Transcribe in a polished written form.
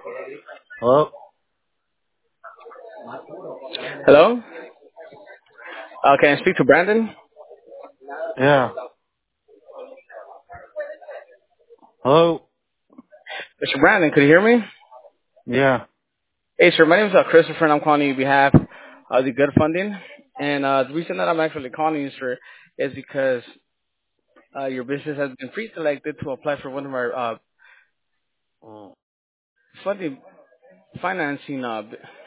Hello? Hello? Can I speak to Brandon? Yeah. Hello? Mr. Brandon, could you hear me? Yeah. Hey, sir, my name is Christopher, and I'm calling you on behalf of the Good Funding. And the reason that I'm actually calling you, sir, is because your business has been pre-selected to apply for one of our funding financing.